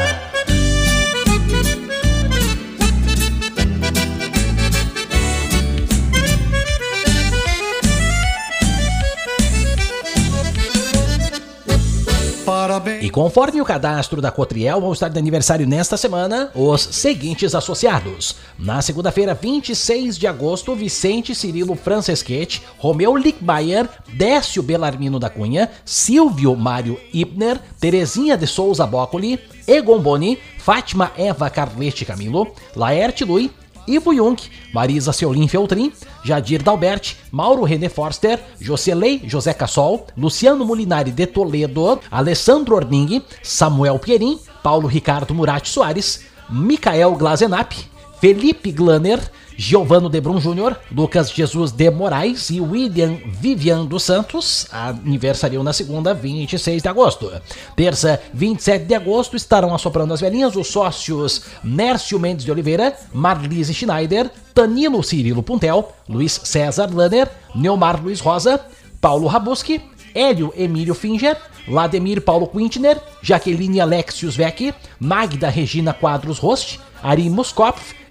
E conforme o cadastro da Cotriel, vão estar de aniversário nesta semana os seguintes associados. Na segunda-feira, vinte e seis de agosto, Vicente Cirilo Franceschetti, Romeu Lickbayer, Décio Belarmino da Cunha, Silvio Mário Ibner, Terezinha de Souza Boccoli, Egon Boni, Fátima Eva Carletti Camilo, Laerte Lui, Ivo Jung, Marisa Seolin Feltrin, Jadir Dalberti, Mauro René Forster, Jocelei José Cassol, Luciano Molinari de Toledo, Alessandro Orning, Samuel Pierin, Paulo Ricardo Murati Soares, Micael Glazenap, Felipe Glanner, Giovano Debrun Júnior, Lucas Jesus de Moraes e William Vivian dos Santos, aniversariam na segunda, vinte e seis de agosto. Terça, vinte e sete de agosto, estarão assoprando as velhinhas os sócios Nércio Mendes de Oliveira, Marlise Schneider, Tanilo Cirilo Puntel, Luiz César Lanner, Neomar Luiz Rosa, Paulo Rabuski, Hélio Emílio Finger, Lademir Paulo Quintner, Jaqueline Alexius Vec, Magda Regina Quadros Rost, Ari Muskopf,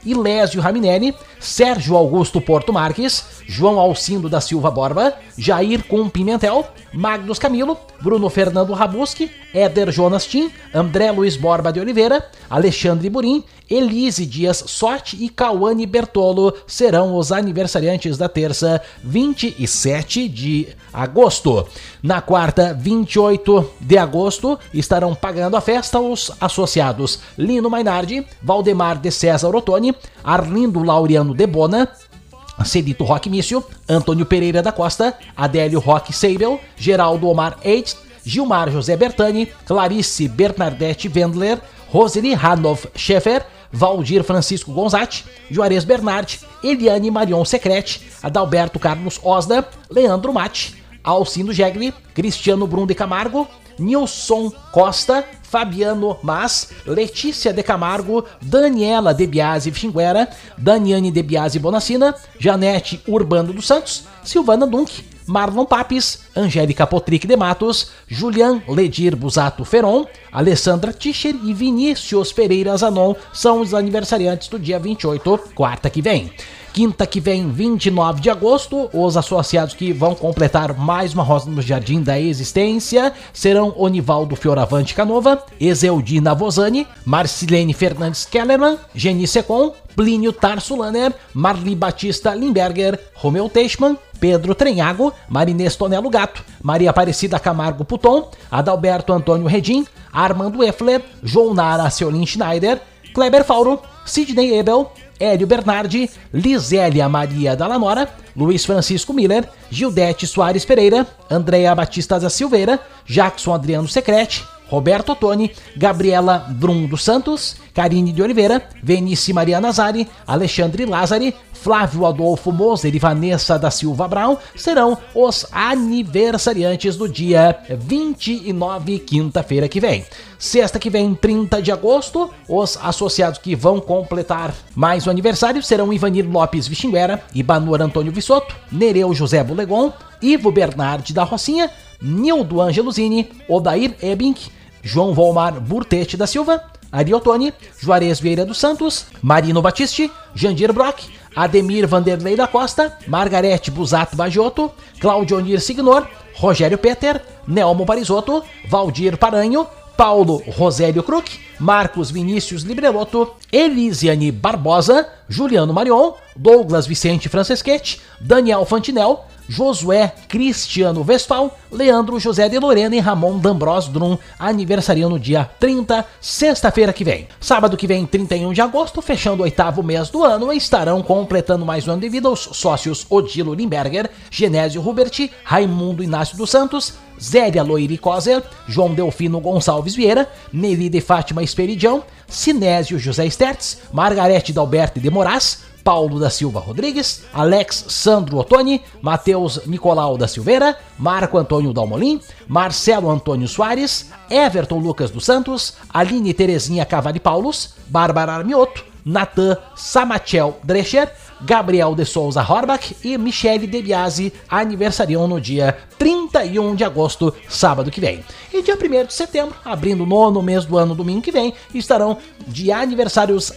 Ilésio Raminelli, Sérgio Augusto Porto Marques, João Alcindo da Silva Borba, Jair Com Pimentel, Magnus Camilo, Bruno Fernando Rabuski, Éder Jonas Tim, André Luiz Borba de Oliveira, Alexandre Burim, Elise Dias Sotti e Cauane Bertolo serão os aniversariantes da terça, vinte e sete de agosto. Na quarta, vinte e oito de agosto, estarão pagando a festa os associados Lino Mainardi, Valdemar de César Ottoni, Arlindo Laureano de Bona, Celito Roque Mício, Antônio Pereira da Costa, Adélio Roque Seibel, Geraldo Omar Eid, Gilmar José Bertani, Clarice Bernadette Wendler, Roseli Hanoff Schaeffer, Valdir Francisco Gonzatti, Juarez Bernardi, Eliane Marion Secrete, Adalberto Carlos Osda, Leandro Mate, Alcindo Gegli, Cristiano Brum de Camargo, Nilson Costa, Fabiano Mas, Letícia de Camargo, Daniela de Biasi Xinguera, Daniane de Biasi Bonacina, Janete Urbano dos Santos, Silvana Dunk, Marlon Papes, Angélica Potric de Matos, Julian Ledir Busato Feron, Alessandra Tischer e Vinícius Pereira Zanon são os aniversariantes do dia vinte e oito, quarta que vem. Quinta que vem, vinte e nove de agosto, os associados que vão completar mais uma rosa no Jardim da Existência serão Onivaldo Fioravante Canova, Exeudina Vozani, Marcilene Fernandes Kellerman, Geni Secon, Plínio Tarsulaner, Marli Batista Limberger, Romeu Teichmann, Pedro Trenhago, Marinês Tonelo Gato, Maria Aparecida Camargo Puton, Adalberto Antônio Redim, Armando Effler, João Nara Seolin Schneider, Kleber Fauro, Sidney Ebel, Hélio Bernardi, Lisélia Maria Dalanora, Luiz Francisco Miller, Gildete Soares Pereira, Andréa Batista da Silveira, Jackson Adriano Secrete, Roberto Ottoni, Gabriela Brum dos Santos, Karine de Oliveira, Venice Maria Nazari, Alexandre Lázari, Flávio Adolfo Moser e Vanessa da Silva Brown serão os aniversariantes do dia vinte e nove, quinta-feira que vem. Sexta que vem, trinta de agosto, os associados que vão completar mais um aniversário serão Ivanir Lopes Vixinguera, Ibanor Antônio Vissoto, Nereu José Bulegon, Ivo Bernardi da Rocinha, Nildo Angeluzini, Odair Ebink, João Volmar Burtete da Silva, Ari Ottoni, Juarez Vieira dos Santos, Marino Batiste, Jandir Brock, Ademir Vanderlei da Costa, Margarete Busato Bagiotto, Claudionir Signor, Rogério Peter, Nelmo Parisotto, Valdir Paranho, Paulo Rosélio Kruk, Marcos Vinícius Librelotto, Elisiane Barbosa, Juliano Marion, Douglas Vicente Franceschetti, Daniel Fantinel, Josué Cristiano Westphal, Leandro José de Lorena e Ramon D'Ambros Drum aniversariam no dia trinta, sexta-feira que vem. Sábado que vem, trinta e um de agosto, fechando o oitavo mês do ano, estarão completando mais um ano de vida os sócios Odilo Limberger, Genésio Hubert, Raimundo Inácio dos Santos, Zélia Loiri Coser, João Delfino Gonçalves Vieira, Nelly de Fátima Esperidião, Sinésio José Stertz, Margarete Dalberto de Moraes, Paulo da Silva Rodrigues, Alex Sandro Ottoni, Matheus Nicolau da Silveira, Marco Antônio Dalmolin, Marcelo Antônio Soares, Everton Lucas dos Santos, Aline Terezinha Cavalli Paulus, Bárbara Armiotto, Natan Samachel Drescher, Gabriel de Souza Horbach e Michele De Biasi aniversariam no dia trinta e um de agosto, sábado que vem. E dia primeiro de setembro, abrindo o nono mês do ano, domingo que vem, estarão de aniversários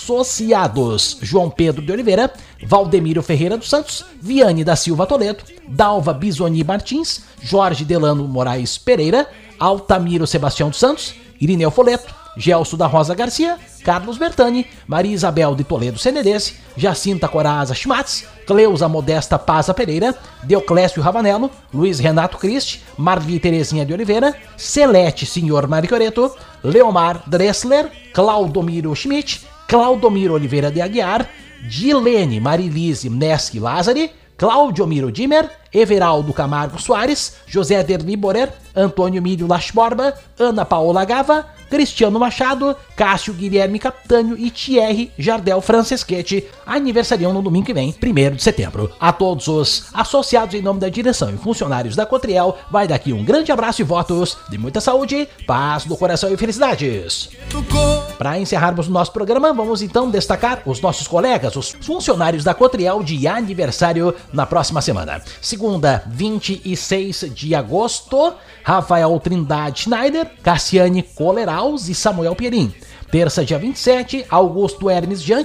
associados João Pedro de Oliveira, Valdemiro Ferreira dos Santos, Viane da Silva Toledo, Dalva Bisoni Martins, Jorge Delano Moraes Pereira, Altamiro Sebastião dos Santos, Irineu Foleto, Gelso da Rosa Garcia, Carlos Bertani, Maria Isabel de Toledo Senedese, Jacinta Coraza Schmatz, Cleusa Modesta Paza Pereira, Deoclésio Ravanello, Luiz Renato Christ, Marli Terezinha de Oliveira, Celeste Senhor Maricoreto, Leomar Dressler, Claudomiro Schmidt, Claudomiro Oliveira de Aguiar, Dilene Marilise Neschi Lázari, Cláudio Miro Dimmer, Everaldo Camargo Soares, José Derli Borer, Antônio Mírio Lachborba, Ana Paola Gava, Cristiano Machado, Cássio Guilherme Capitânio e Thierry Jardel Franceschetti aniversariam no domingo que vem, primeiro de setembro. A todos os associados em nome da direção e funcionários da Cotriel, vai daqui um grande abraço e votos de muita saúde, paz no coração e felicidades. Para encerrarmos o nosso programa, vamos então destacar os nossos colegas, os funcionários da Cotriel de aniversário na próxima semana. Segunda, vinte e seis de agosto, Rafael Trindade Schneider, Cassiane Coleraus e Samuel Pierin. Terça, dia vinte e sete, Augusto Hermes Jank,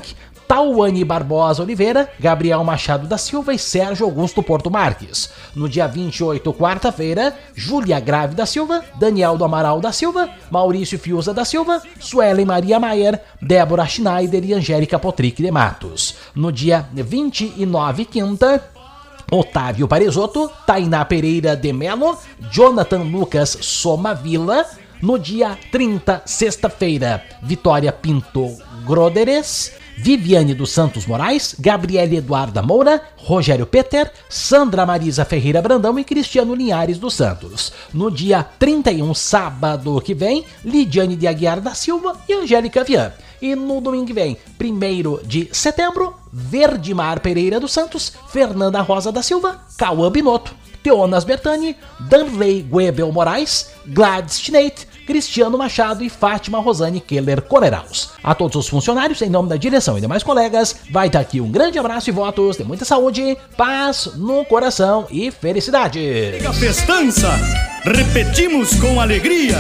Tauane Barbosa Oliveira, Gabriel Machado da Silva e Sérgio Augusto Porto Marques. No dia vinte e oito, quarta-feira, Júlia Grave da Silva, Daniel do Amaral da Silva, Maurício Fiuza da Silva, Suelen Maria Maier, Débora Schneider e Angélica Potrick de Matos. No dia vinte e nove, quinta, Otávio Parisotto, Tainá Pereira de Melo, Jonathan Lucas Somavila. No dia trinta, sexta-feira, Vitória Pinto Groderes, Viviane dos Santos Moraes, Gabriele Eduarda Moura, Rogério Peter, Sandra Marisa Ferreira Brandão e Cristiano Linhares dos Santos. No dia trinta e um, sábado que vem, Lidiane de Aguiar da Silva e Angélica Vian. E no domingo que vem, primeiro de setembro, Verdimar Pereira dos Santos, Fernanda Rosa da Silva, Cauã Binotto, Teonas Bertani, Danley Guebel Moraes, Gladys Schneit, Cristiano Machado e Fátima Rosane Keller Coreraus. A todos os funcionários, em nome da direção e demais colegas, vai estar aqui um grande abraço e votos de muita saúde, paz no coração e felicidade. A festança, repetimos com alegria.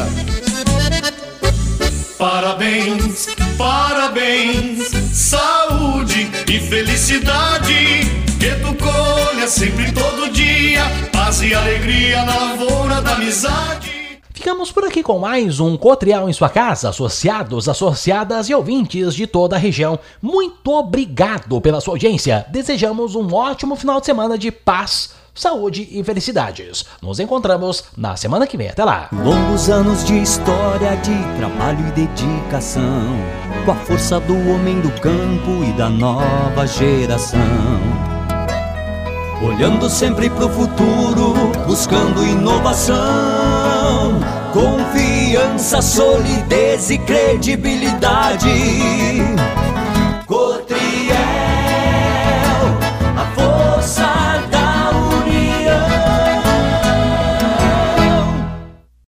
Parabéns, parabéns, saúde e felicidade, que tu colha sempre todo dia, paz e alegria na lavoura da amizade. Ficamos por aqui com mais um Cotriel em sua casa, associados, associadas e ouvintes de toda a região. Muito obrigado pela sua audiência. Desejamos um ótimo final de semana de paz, saúde e felicidades. Nos encontramos na semana que vem. Até lá. Longos anos de história, de trabalho e dedicação, com a força do homem do campo e da nova geração. Olhando sempre pro futuro, buscando inovação, confiança, solidez e credibilidade.